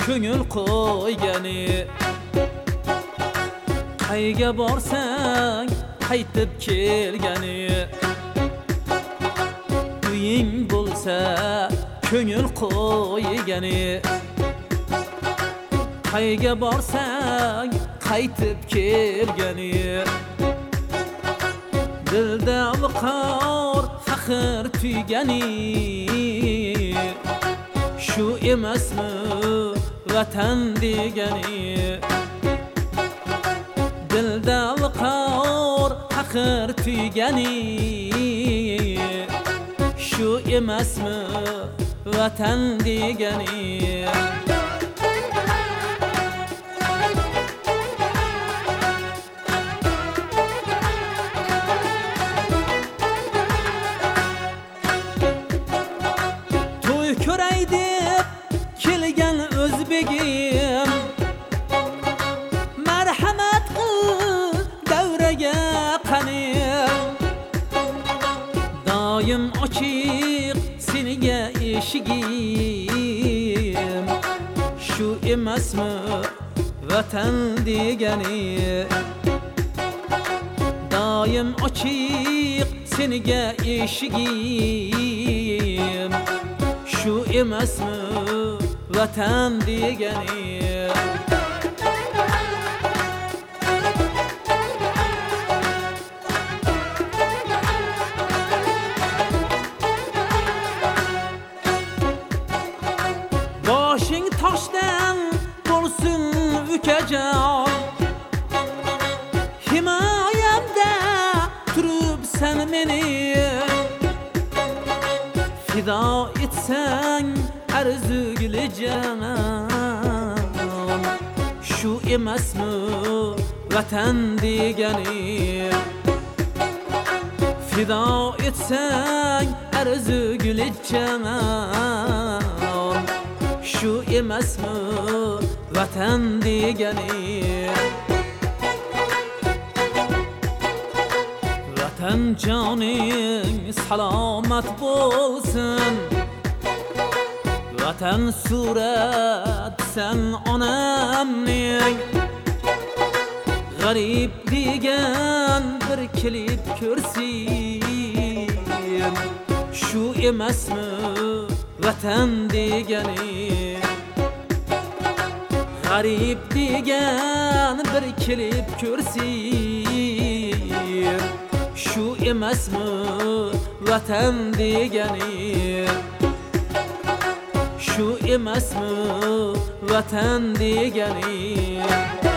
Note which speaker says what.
Speaker 1: ko'ngil qo'ygani. Qayga borsang qaytib kelgani. Uying bo'lsa ko'ngil qo'ygani. Qayga borsang qaytib kelgani. Dilda viqor faxr tuygani. Shu emasmi vatan degani. Dilda viqor faxr tuygani. Shu emasmi vatan degani. Ko'ray deb kelgan o'zbegim, marhamat qil davraga qanim. Doim ochiq senga eshigim. Shu emasmi vatan degani. Doim ochiq senga eshigim. Shu emasmi vatan degani. Boshing toshdan bo'lsin ukajon, himoyamda turibsan meni. Fido etsang arzugli janon. Shu emasmi vatan degani. Fido etsang arzugli janon. Shu emasmi vatan degani. Vatan joning salomat bo'lsin. Vatan suratsan onamning. G'arib degan bir kelib ko'rsin. Shu emasmi vatan degani. G'arib degan bir kelib ko'rsin. Shu emasmi vatan degani. Shu emasmi vatan degani.